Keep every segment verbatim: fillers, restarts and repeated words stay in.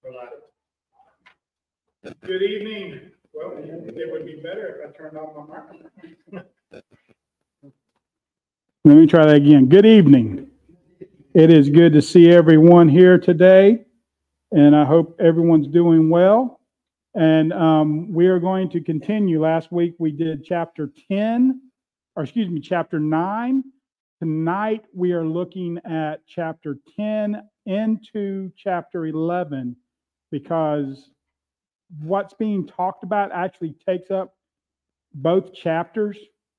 Good evening. Well, it would be better if I turned on my microphone. Let me try that again. Good evening. It is good to see everyone here today, and I hope everyone's doing well. And um, we are going to continue. Last week we did chapter ten, or excuse me, chapter nine. Tonight we are looking at chapter ten into chapter eleven, because what's being talked about actually takes up both chapters.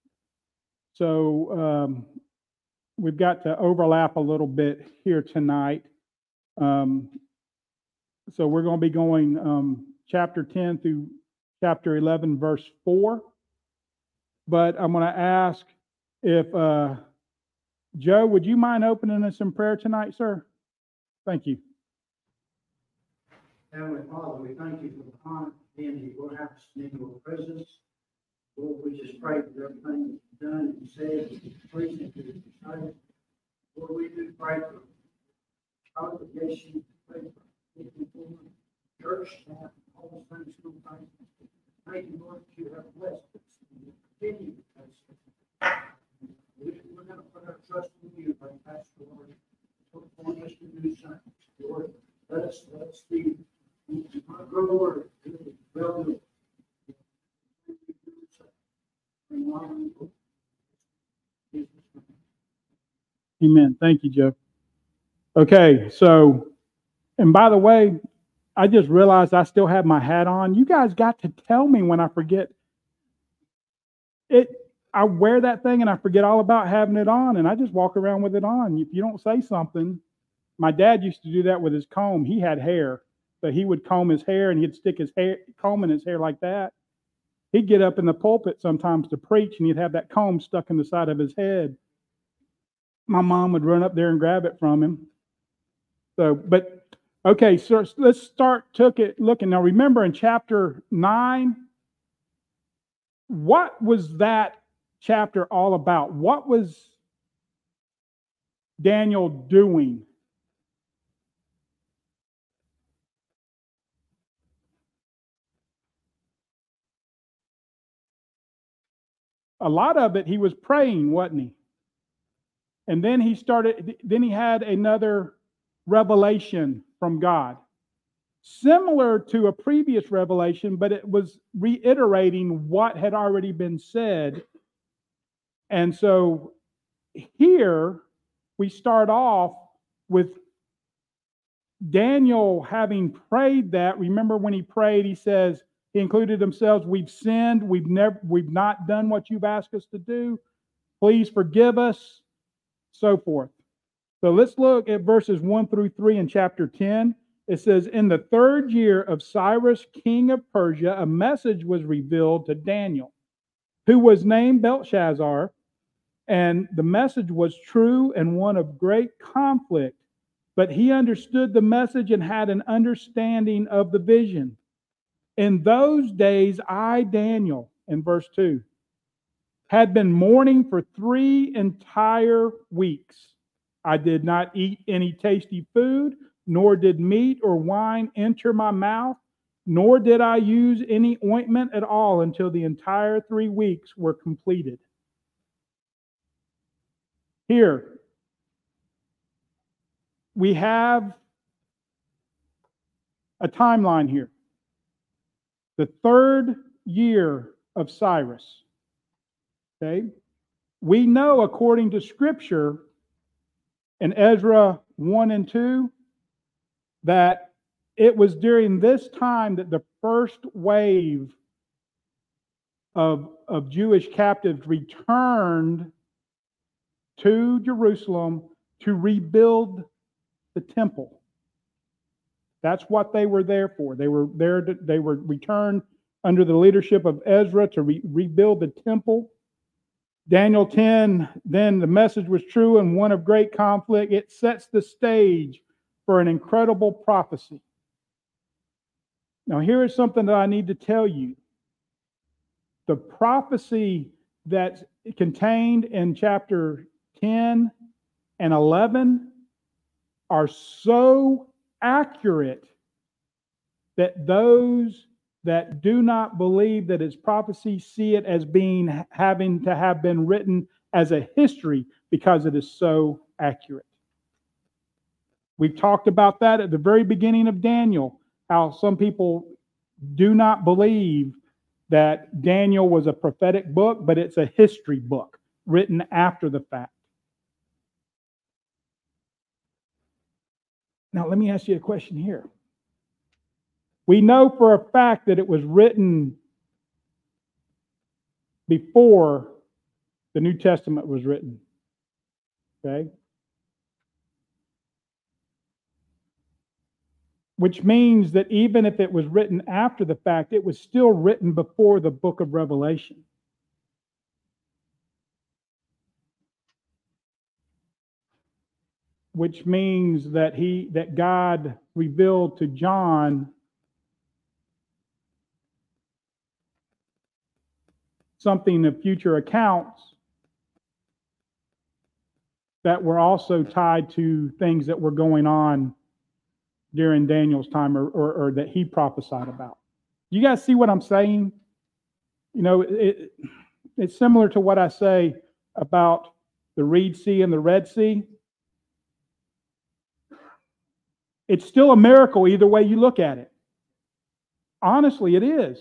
So um, we've got to overlap a little bit here tonight. Um, so we're going to be going um, chapter ten through chapter eleven, verse four. But I'm going to ask if, uh, Joe, would you mind opening us in prayer tonight, sir? Thank you. Heavenly Father, we thank you for the honor being in your house, in your presence. Lord, we just pray for everything that's done and said, pleasing to the sight. Lord, we do pray for congregation, pray for people, church staff, all the things we pray. Thank you, Lord, that you have blessed us and continue to bless us. We're going to put our trust in you, like Pastor Lord. Look for us to do something. Lord, let us, let us be grow Lord, well do. Amen. Thank you, Joe. Okay, so, and by the way, I just realized I still have my hat on. You guys got to tell me when I forget. It. I wear that thing and I forget all about having it on, and I just walk around with it on. If you don't say something, my dad used to do that with his comb. He had hair, but he would comb his hair and he'd stick his hair, comb in his hair like that. He'd get up in the pulpit sometimes to preach, and he'd have that comb stuck in the side of his head. My mom would run up there and grab it from him. So, but okay, so let's start took it looking. Now remember in chapter nine, what was that chapter all about? What was Daniel doing? A lot of it, he was praying, wasn't he? And then he started, then he had another revelation from God, similar to a previous revelation, but it was reiterating what had already been said. And so here we start off with Daniel having prayed that. Remember when he prayed, he says, he included themselves, we've sinned, we've never, we've not done what you've asked us to do. Please forgive us, so forth. So let's look at verses one through three in chapter ten. It says, in the third year of Cyrus, king of Persia, a message was revealed to Daniel, who was named Belshazzar, and the message was true and one of great conflict. But he understood the message and had an understanding of the vision. In those days, I, Daniel, in verse two, had been mourning for three entire weeks. I did not eat any tasty food, nor did meat or wine enter my mouth, nor did I use any ointment at all until the entire three weeks were completed. Here, we have a timeline here. The third year of Cyrus. Okay? We know according to Scripture in Ezra one and two that it was during this time that the first wave of, of Jewish captives returned to Jerusalem to rebuild the temple. That's what they were there for. They were there to, they were returned under the leadership of Ezra to re- rebuild the temple. Daniel ten, then the message was true and one of great conflict. It sets the stage for an incredible prophecy. Now, here is something that I need to tell you. The prophecy that's contained in chapter ten and eleven are so accurate that those that do not believe that it's prophecy see it as being having to have been written as a history because it is so accurate. We've talked about that at the very beginning of Daniel, how some people do not believe that Daniel was a prophetic book, but it's a history book written after the fact. Now, let me ask you a question here. We know for a fact that it was written before the New Testament was written. Okay? Which means that even if it was written after the fact, it was still written before the book of Revelation. Which means that he that God revealed to John something of future accounts that were also tied to things that were going on during Daniel's time, or, or, or that he prophesied about. You guys see what I'm saying? You know, it, it's similar to what I say about the Reed Sea and the Red Sea. It's still a miracle either way you look at it. Honestly, it is.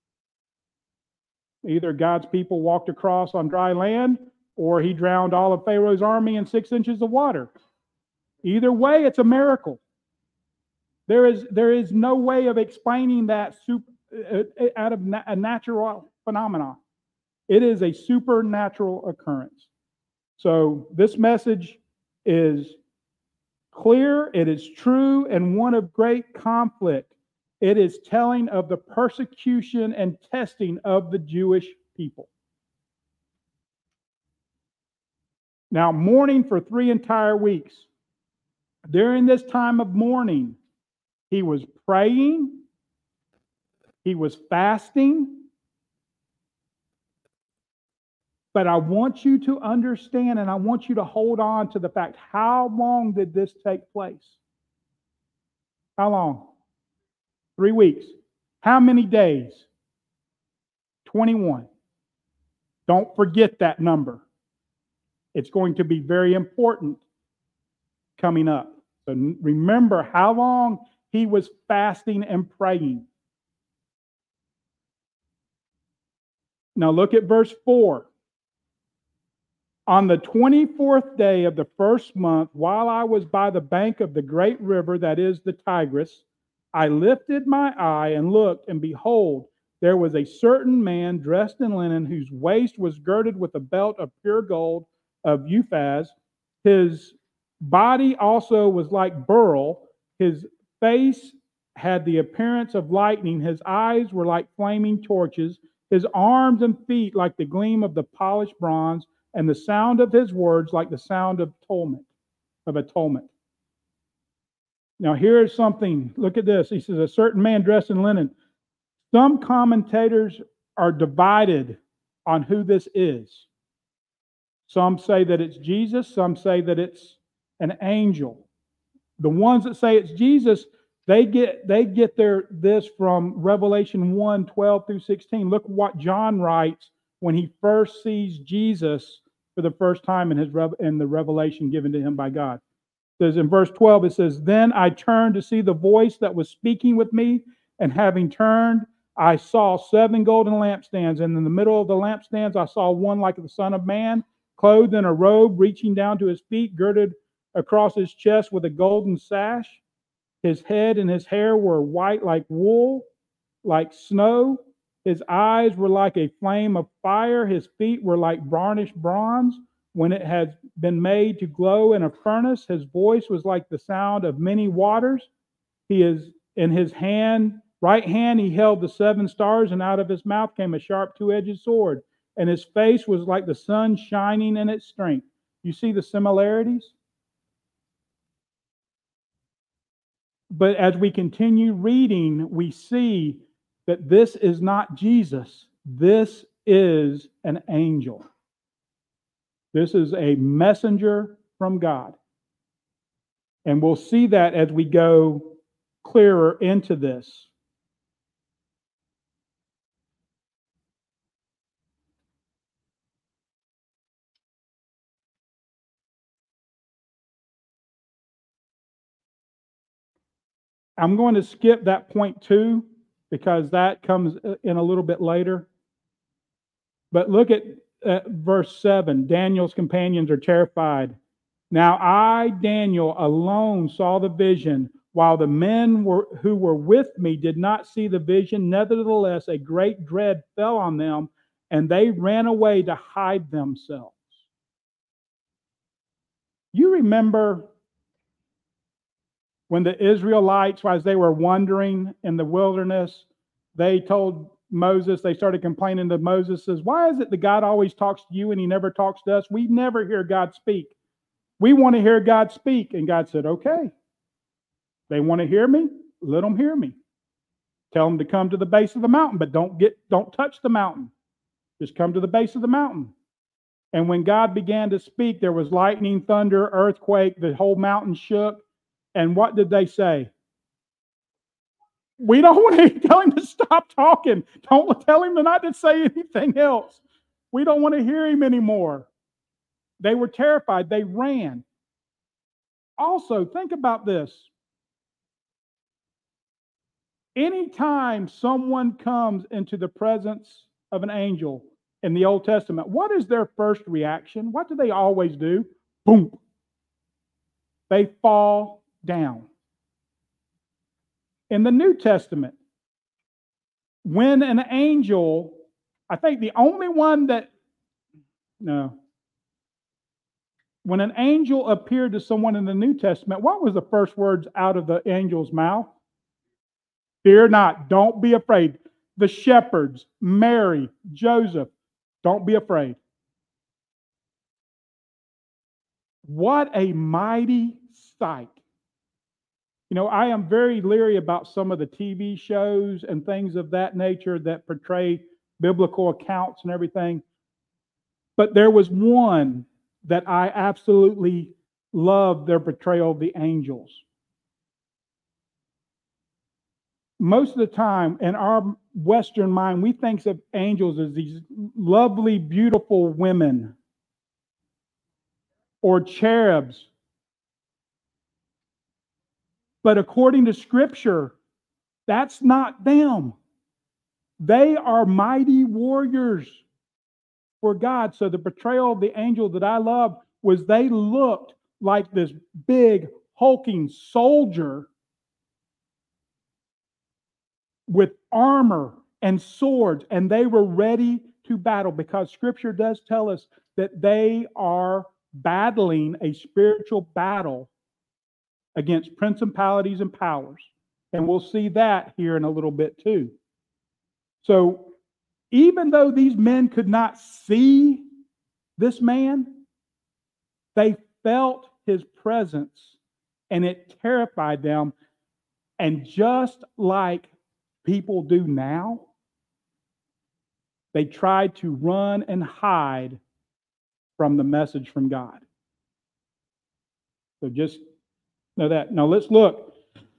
Either God's people walked across on dry land, or he drowned all of Pharaoh's army in six inches of water. Either way, it's a miracle. There is, there is no way of explaining that super, uh, out of na- a natural phenomenon. It is a supernatural occurrence. So this message is clear, it is true, and one of great conflict. It is telling of the persecution and testing of the Jewish people. Now, mourning for three entire weeks. During this time of mourning, he was praying, he was fasting. But I want you to understand, and I want you to hold on to the fact, how long did this take place? How long? Three weeks. How many days? twenty-one. Don't forget that number. It's going to be very important coming up. So remember how long he was fasting and praying. Now look at verse four. On the twenty-fourth day of the first month, while I was by the bank of the great river, that is the Tigris, I lifted my eye and looked, and behold, there was a certain man dressed in linen, whose waist was girded with a belt of pure gold of Uphaz. His body also was like beryl. His face had the appearance of lightning. His eyes were like flaming torches. His arms and feet like the gleam of the polished bronze, and the sound of his words like the sound of tumult, of a tumult. Now here is something. Look at this. He says, a certain man dressed in linen. Some commentators are divided on who this is. Some say that it's Jesus. Some say that it's an angel. The ones that say it's Jesus, they get they get their this from Revelation one, twelve through sixteen. Look what John writes when he first sees Jesus for the first time in his in the revelation given to him by God. It says in verse twelve, it says, "Then I turned to see the voice that was speaking with me, and having turned, I saw seven golden lampstands, and in the middle of the lampstands I saw one like the Son of Man, clothed in a robe reaching down to his feet, girded across his chest with a golden sash. His head and his hair were white like wool, like snow. His eyes were like a flame of fire. His feet were like varnished bronze when it has been made to glow in a furnace. His voice was like the sound of many waters. He is in his hand, right hand, he held the seven stars, and out of his mouth came a sharp two-edged sword. And his face was like the sun shining in its strength." You see the similarities? But as we continue reading, we see that this is not Jesus. This is an angel. This is a messenger from God. And we'll see that as we go clearer into this. I'm going to skip that point two because that comes in a little bit later. But look at uh, verse seven. Daniel's companions are terrified. Now I, Daniel, alone saw the vision, while the men were, who were with me did not see the vision. Nevertheless, a great dread fell on them, and they ran away to hide themselves. You remember when the Israelites, as they were wandering in the wilderness, they told Moses, they started complaining to Moses, says, why is it that God always talks to you and he never talks to us? We never hear God speak. We want to hear God speak. And God said, okay. They want to hear me? Let them hear me. Tell them to come to the base of the mountain, but don't get, don't touch the mountain. Just come to the base of the mountain. And when God began to speak, there was lightning, thunder, earthquake, the whole mountain shook. And what did they say? We don't want to tell him to stop talking. Don't tell him to not to say anything else. We don't want to hear him anymore. They were terrified. They ran. Also, think about this. Anytime someone comes into the presence of an angel in the Old Testament, what is their first reaction? What do they always do? Boom. They fall down. In the New Testament, when an angel, I think the only one that, no, when an angel appeared to someone in the New Testament, what was the first words out of the angel's mouth? Fear not, don't be afraid. The shepherds, Mary, Joseph, don't be afraid. What a mighty sight. You know, I am very leery about some of the T V shows and things of that nature that portray biblical accounts and everything. But there was one that I absolutely loved their portrayal of the angels. Most of the time, in our Western mind, we think of angels as these lovely, beautiful women or cherubs. But according to Scripture, that's not them. They are mighty warriors for God. So the portrayal of the angel that I love was they looked like this big, hulking soldier with armor and swords, and they were ready to battle, because Scripture does tell us that they are battling a spiritual battle against principalities and powers. And we'll see that here in a little bit too. So even though these men could not see this man, they felt his presence and it terrified them. And just like people do now, they tried to run and hide from the message from God. So just know that. Now let's look.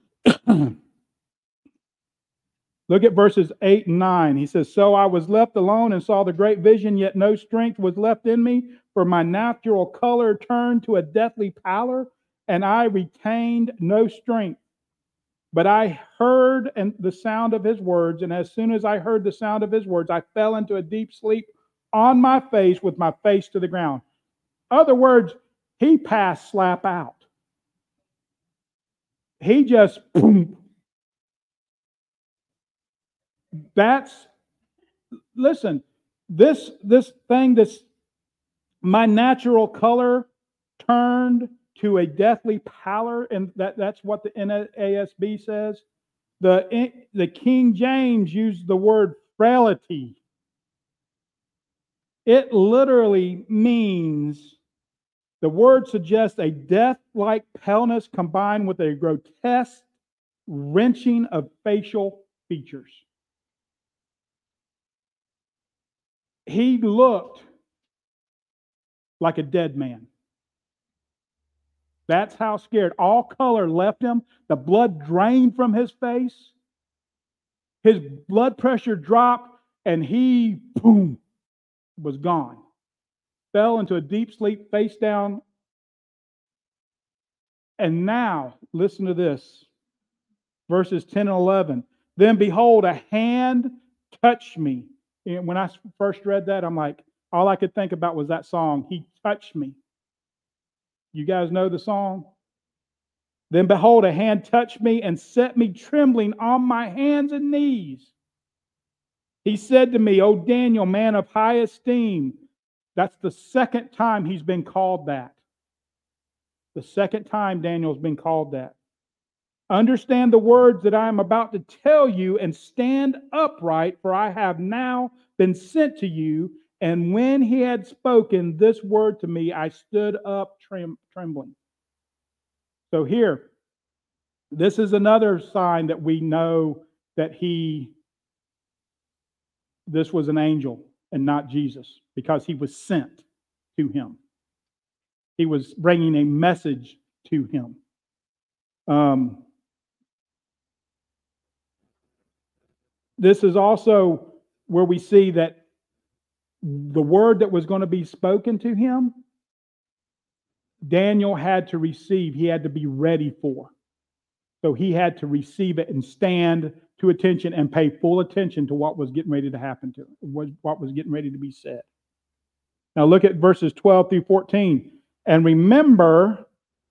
Look at verses eight and nine. He says, so I was left alone and saw the great vision, yet no strength was left in me, for my natural color turned to a deathly pallor, and I retained no strength. But I heard and the sound of his words, and as soon as I heard the sound of his words, I fell into a deep sleep on my face with my face to the ground. Other words, he passed slap out. He just, boom. That's, listen, this, this thing, this, my natural color turned to a deathly pallor, and that, that's what the N A S B says. The, the King James used the word frailty. It literally means, the word suggests a death-like paleness combined with a grotesque wrenching of facial features. He looked like a dead man. That's how scared. All color left him. The blood drained from his face. His blood pressure dropped, and he, boom, was gone. Fell into a deep sleep, face down. And now, listen to this. verses ten and eleven. Then behold, a hand touched me. And when I first read that, I'm like, all I could think about was that song, He Touched Me. You guys know the song? Then behold, a hand touched me and set me trembling on my hands and knees. He said to me, O Daniel, man of high esteem. That's the second time he's been called that. The second time Daniel's been called that. Understand the words that I am about to tell you and stand upright, for I have now been sent to you. And when he had spoken this word to me, I stood up trem- trembling. So here, this is another sign that we know that he, this was an angel and not Jesus, because he was sent to him. He was bringing a message to him. Um, this is also where we see that the word that was going to be spoken to him, Daniel had to receive. He had to be ready for. So he had to receive it and stand to attention and pay full attention to what was getting ready to happen to him, what was getting ready to be said. Now look at verses twelve through fourteen. And remember,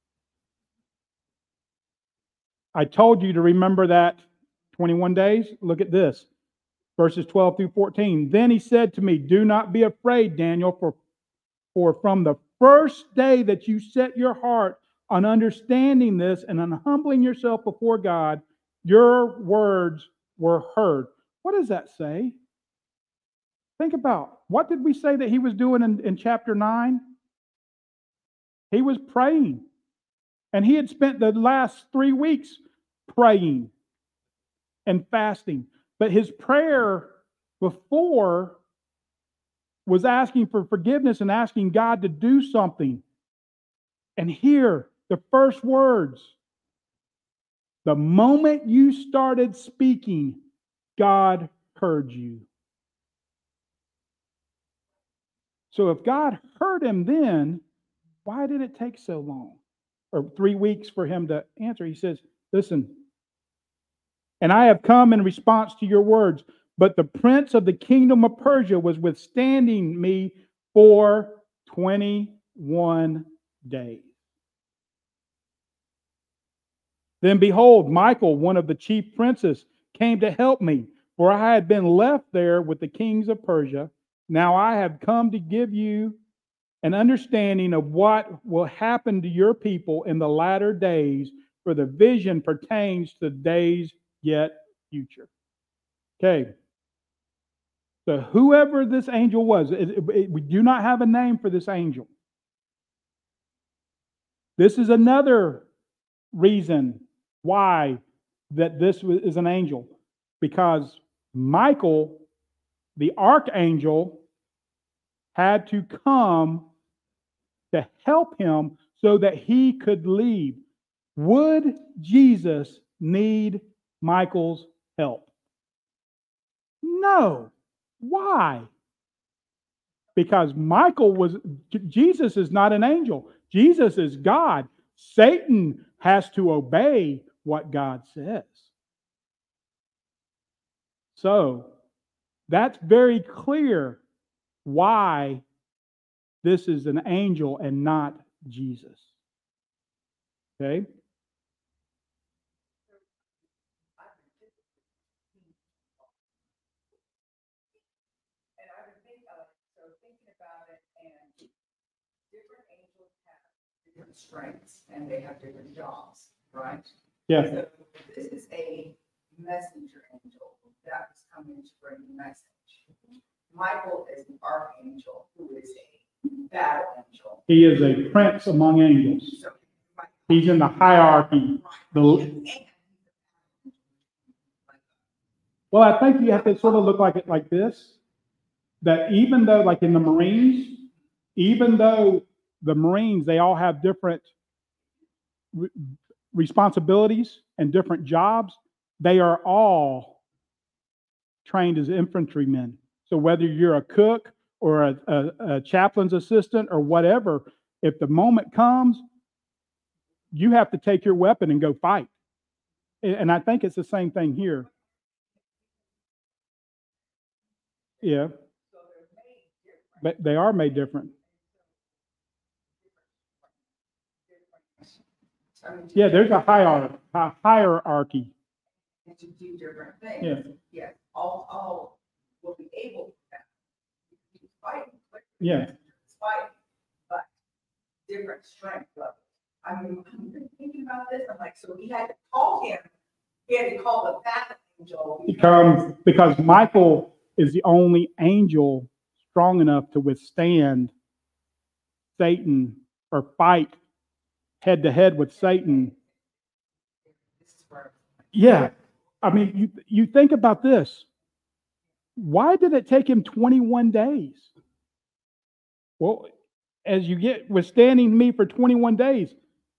I told you to remember that twenty-one days. Look at this. Verses twelve through fourteen. Then he said to me, do not be afraid, Daniel, for, for from the first day that you set your heart on understanding this and on humbling yourself before God, your words were heard. What does that say? Think about, what did we say that he was doing in, in chapter nine? He was praying. And he had spent the last three weeks praying and fasting. But his prayer before was asking for forgiveness and asking God to do something. And here, the first words, the moment you started speaking, God heard you. So if God heard him then, why did it take so long? Or three weeks for him to answer? He says, listen, and I have come in response to your words, but the prince of the kingdom of Persia was withstanding me for twenty-one days. Then behold, Michael, one of the chief princes, came to help me, for I had been left there with the kings of Persia. Now I have come to give you an understanding of what will happen to your people in the latter days, for the vision pertains to days yet future. Okay. So whoever this angel was, it, it, we do not have a name for this angel. This is another reason why that this is an angel, because Michael, the archangel, had to come to help him so that he could leave. Would Jesus need Michael's help? No. Why? Because Michael was, Jesus is not an angel. Jesus is God. Satan has to obey what God says. So, that's very clear why this is an angel and not Jesus. Okay? And I would think of, so thinking about it, and different angels have different strengths and they have different jobs, right? Yeah. So this is a messenger angel that was coming to bring the message. Michael is an archangel who is a battle angel. He is a prince among angels. So, He's in the hierarchy. The, well, I think you have to sort of look like it like this. That even though, like in the Marines, even though the Marines, they all have different re- responsibilities and different jobs, they are all trained as infantrymen. So whether you're a cook or a, a, a chaplain's assistant or whatever, if the moment comes, you have to take your weapon and go fight. And I think it's the same thing here. Yeah, So they're made different. but they are made different. I mean, to Yeah, get- there's a hierarchy, a hierarchy. And to do different things. Yeah. Yes, all, all will be able to that. Fighting. Yeah. Fighting, but different strength levels. I mean, I'm thinking about this, I'm like, so he had to call him, he had to call the battle angel. Because, because Michael is the only angel strong enough to withstand Satan or fight head to head with Satan. This is where. Yeah. I mean, you, you think about this. Why did it take him twenty-one days? Well, as you get withstanding me for twenty-one days,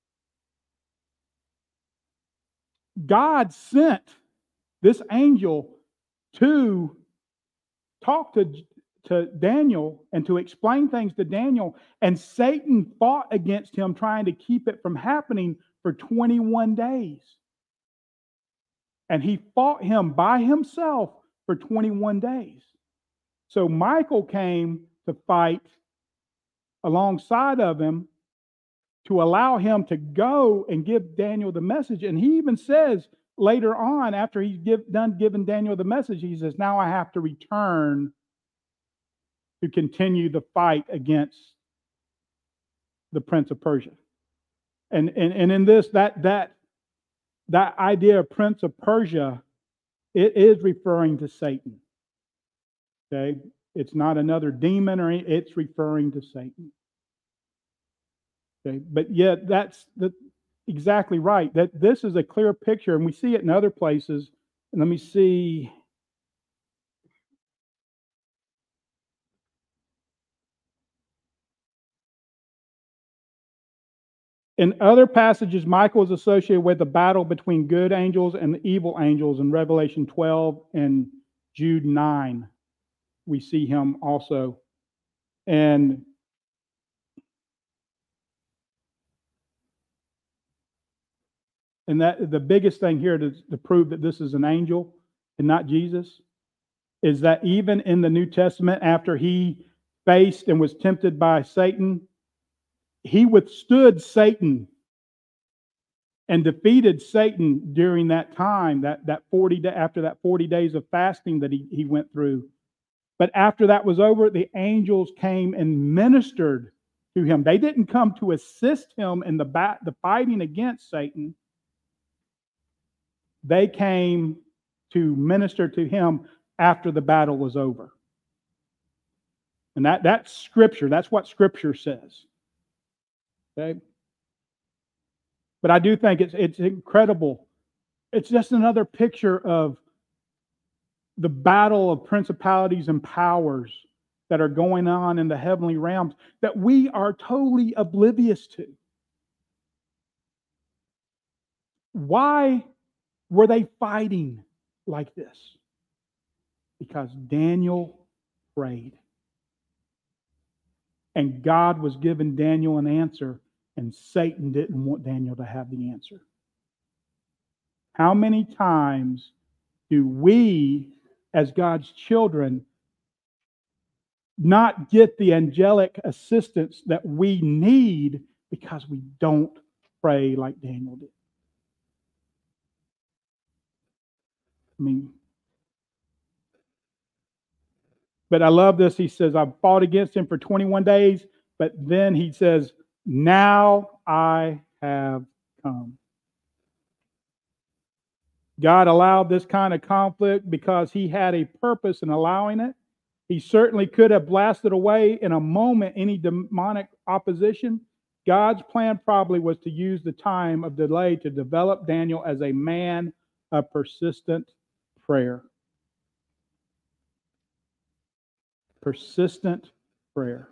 God sent this angel to talk to, to Daniel and to explain things to Daniel, and Satan fought against him, trying to keep it from happening for twenty-one days. And he fought him by himself for twenty-one days. So Michael came to fight alongside of him to allow him to go and give Daniel the message. And he even says later on, after he's give, done giving Daniel the message, he says, now I have to return to continue the fight against the Prince of Persia. And, and, and in this, that, that, that idea of Prince of Persia, it is referring to Satan. Okay? It's not another demon, or any, it's referring to Satan. Okay? But yet, that's the, exactly right. That this is a clear picture, and we see it in other places. And let me see. In other passages, Michael is associated with the battle between good angels and the evil angels in Revelation twelve and Jude nine. We see him also. And and that the biggest thing here to, to prove that this is an angel and not Jesus is that even in the New Testament, after he faced and was tempted by Satan, he withstood Satan and defeated Satan during that time, that, that forty day, after that forty days of fasting that he, he went through. But after that was over, the angels came and ministered to him. They didn't come to assist him in the, bat, the fighting against Satan. They came to minister to him after the battle was over. And that, that's Scripture. That's what Scripture says. Okay? But I do think it's, it's incredible. It's just another picture of the battle of principalities and powers that are going on in the heavenly realms that we are totally oblivious to. Why were they fighting like this? Because Daniel prayed. And God was giving Daniel an answer, and Satan didn't want Daniel to have the answer. How many times do we, as God's children, not get the angelic assistance that we need because we don't pray like Daniel did? I mean, but I love this. He says, I fought against him for twenty-one days, but then he says, now I have come. God allowed this kind of conflict because he had a purpose in allowing it. He certainly could have blasted away in a moment any demonic opposition. God's plan probably was to use the time of delay to develop Daniel as a man of persistent prayer. Persistent prayer.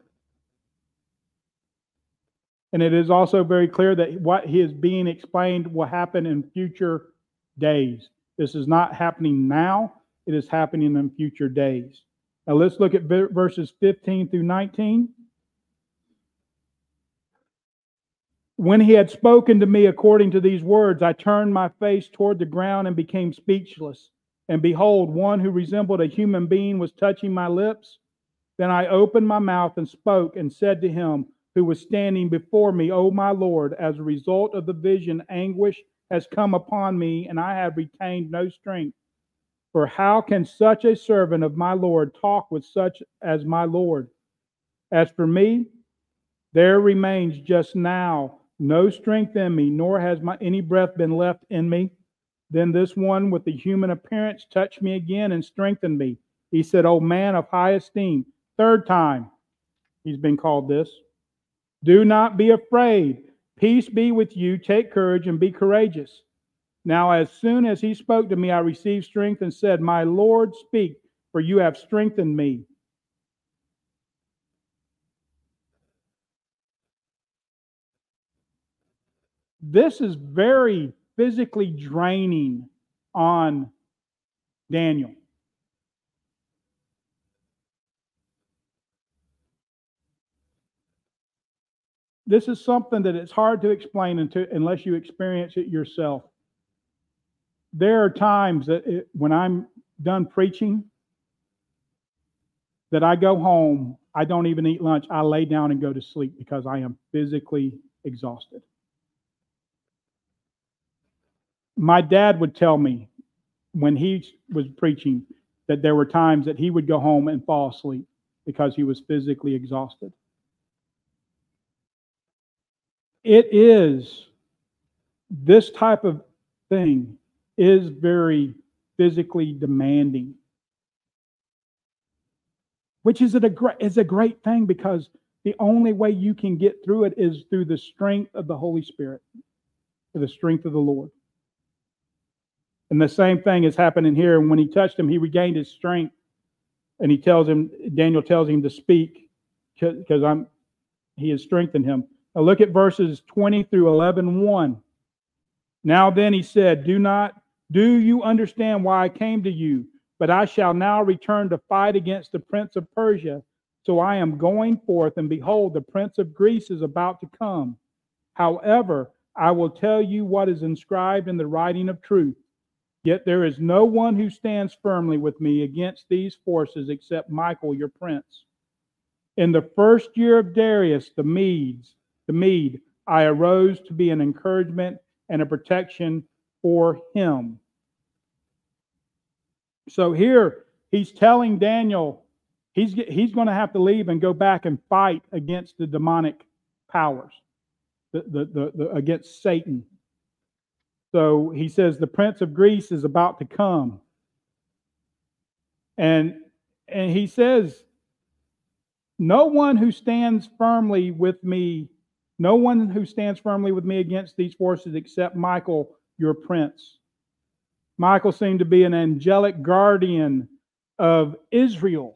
And it is also very clear that what he is being explained will happen in future days. This is not happening now. It is happening in future days. Now let's look at verses fifteen through nineteen. When he had spoken to me according to these words, I turned my face toward the ground and became speechless. And behold, one who resembled a human being was touching my lips. Then I opened my mouth and spoke and said to him who was standing before me, O my Lord, as a result of the vision, anguish has come upon me, and I have retained no strength. For how can such a servant of my Lord talk with such as my Lord? As for me, there remains just now no strength in me, nor has my any breath been left in me. Then this one with the human appearance touched me again and strengthened me. He said, O man of high esteem, third time he's been called this, do not be afraid. Peace be with you. Take courage and be courageous. Now, as soon as he spoke to me, I received strength and said, My Lord, speak, for you have strengthened me. This is very physically draining on Daniel. This is something that it's hard to explain until, unless you experience it yourself. There are times that it, when I'm done preaching, that I go home, I don't even eat lunch, I lay down and go to sleep because I am physically exhausted. My dad would tell me when he was preaching that there were times that he would go home and fall asleep because he was physically exhausted. It is, this type of thing is very physically demanding, which is a great, is a great thing because the only way you can get through it is through the strength of the Holy Spirit, the strength of the Lord. And the same thing is happening here. And when he touched him, he regained his strength. And he tells him, Daniel tells him to speak because I'm, he has strengthened him. Now look at verses twenty through eleven one. Now then he said, Do not, do you understand why I came to you? But I shall now return to fight against the prince of Persia. So I am going forth, and behold, the prince of Greece is about to come. However, I will tell you what is inscribed in the writing of truth. Yet there is no one who stands firmly with me against these forces except Michael, your prince. In the first year of Darius, the Medes, the Mede, I arose to be an encouragement and a protection for him. So here he's telling Daniel he's he's going to have to leave and go back and fight against the demonic powers, the, the, the, the against Satan. So he says the prince of Greece is about to come. And, and he says, no one who stands firmly with me, no one who stands firmly with me against these forces except Michael, your prince. Michael seemed to be an angelic guardian of Israel,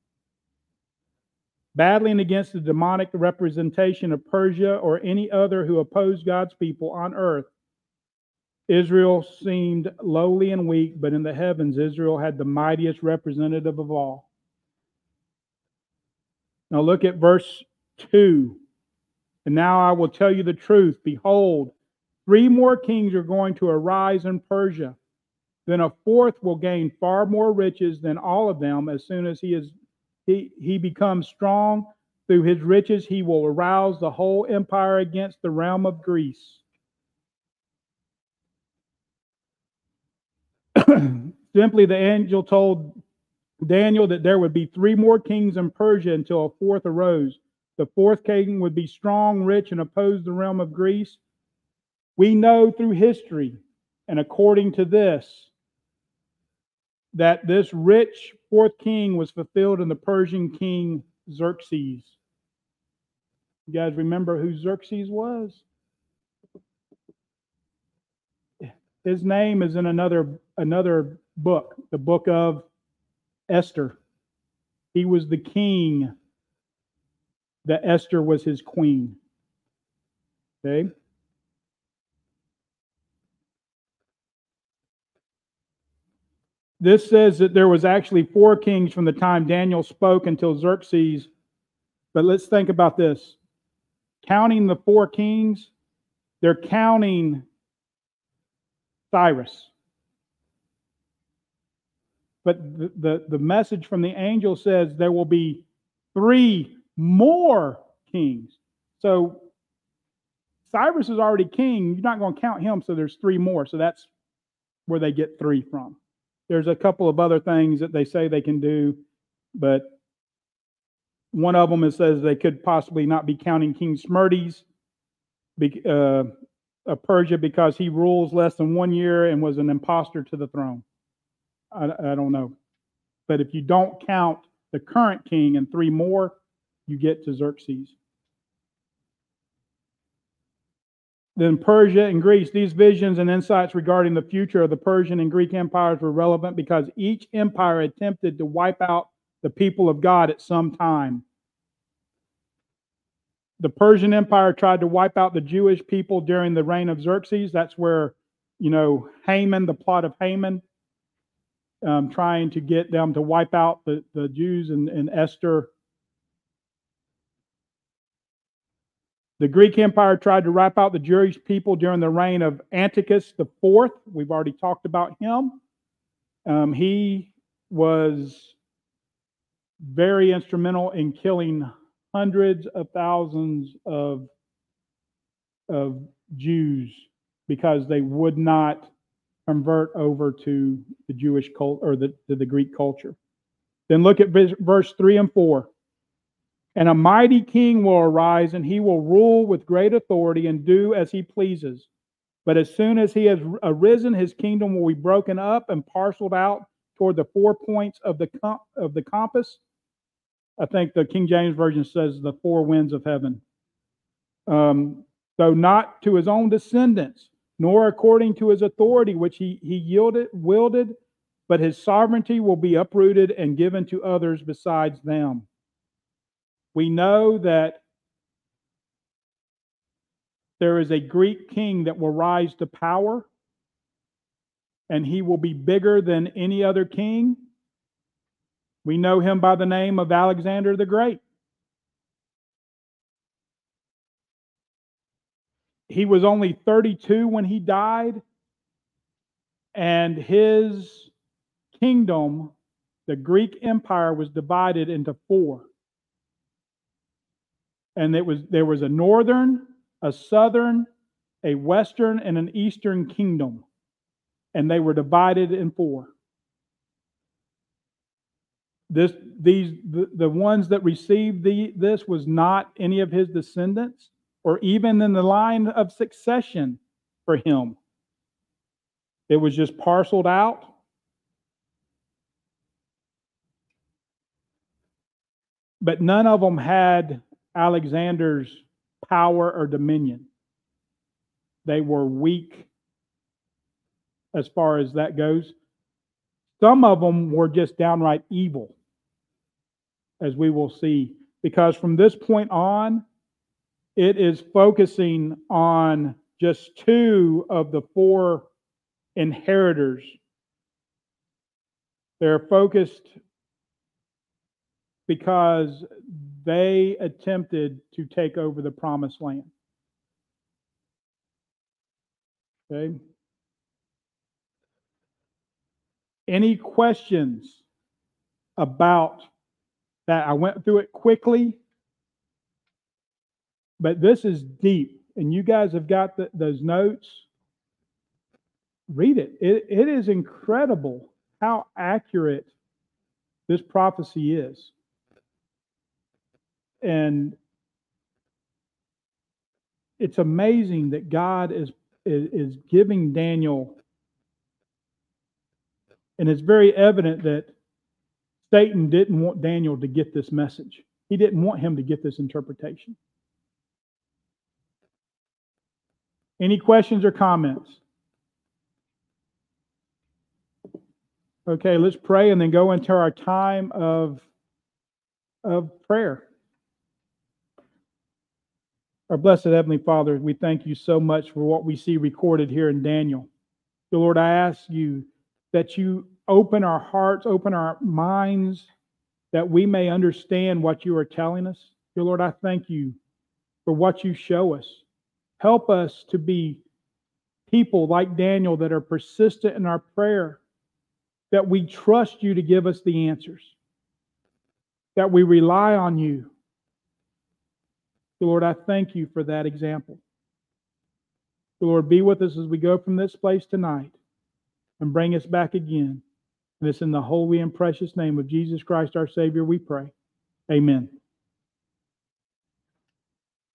battling against the demonic representation of Persia or any other who opposed God's people on earth. Israel seemed lowly and weak, but in the heavens, Israel had the mightiest representative of all. Now look at verse two. And now I will tell you the truth. Behold, three more kings are going to arise in Persia. Then a fourth will gain far more riches than all of them. As soon as he is he, he becomes strong through his riches, he will arouse the whole empire against the realm of Greece. Simply, the angel told Daniel that there would be three more kings in Persia until a fourth arose. The fourth king would be strong, rich, and oppose the realm of Greece. We know through history, and according to this, that this rich fourth king was fulfilled in the Persian king Xerxes. You guys remember who Xerxes was? His name is in another, another book, the book of Esther. He was the king that Esther was his queen. Okay? This says that there was actually four kings from the time Daniel spoke until Xerxes. But let's think about this. Counting the four kings, they're counting Cyrus. But the, the, the message from the angel says there will be three more kings. So Cyrus is already king. You're not going to count him, so there's three more. So that's where they get three from. There's a couple of other things that they say they can do, but one of them is says they could possibly not be counting King Smerdis uh, of Persia because he rules less than one year and was an imposter to the throne. I, I don't know. But if you don't count the current king and three more, you get to Xerxes. Then Persia and Greece. These visions and insights regarding the future of the Persian and Greek empires were relevant because each empire attempted to wipe out the people of God at some time. The Persian Empire tried to wipe out the Jewish people during the reign of Xerxes. That's where, you know, Haman, the plot of Haman, um, trying to get them to wipe out the, the Jews and, and Esther. The Greek Empire tried to wipe out the Jewish people during the reign of Antiochus the Fourth. We've already talked about him. Um, he was very instrumental in killing hundreds of thousands of, of Jews because they would not convert over to the Jewish cult or the, to the Greek culture. Then look at verse three and four. And a mighty king will arise, and he will rule with great authority and do as he pleases. But as soon as he has arisen, his kingdom will be broken up and parceled out toward the four points of the com- of the compass. I think the King James Version says the four winds of heaven. Um, though not to his own descendants, nor according to his authority, which he, he yielded, wielded, but his sovereignty will be uprooted and given to others besides them. We know that there is a Greek king that will rise to power, and he will be bigger than any other king. We know him by the name of Alexander the Great. He was only thirty-two when he died, and his kingdom, the Greek Empire, was divided into four. And it was there was a northern, a southern, a western, and an eastern kingdom. And they were divided in four. This, these, the, the ones that received the, this was not any of his descendants, or even in the line of succession for him. It was just parceled out. But none of them had Alexander's power or dominion. They were weak as far as that goes. Some of them were just downright evil, as we will see, because from this point on, it is focusing on just two of the four inheritors. They're focused because they attempted to take over the promised land. Okay. Any questions about that? I went through it quickly, but this is deep, and you guys have got the, those notes. Read it. it. It is incredible how accurate this prophecy is. And it's amazing that God is, is, is giving Daniel, and it's very evident that Satan didn't want Daniel to get this message. He didn't want him to get this interpretation. Any questions or comments? Okay, let's pray and then go into our time of, of prayer. Our blessed Heavenly Father, we thank you so much for what we see recorded here in Daniel. So Lord, I ask you that you open our hearts, open our minds, that we may understand what you are telling us. Dear Lord, I thank you for what you show us. Help us to be people like Daniel that are persistent in our prayer, that we trust you to give us the answers, that we rely on you. Lord, I thank you for that example. Lord, be with us as we go from this place tonight and bring us back again. And it's in the holy and precious name of Jesus Christ, our Savior, we pray. Amen.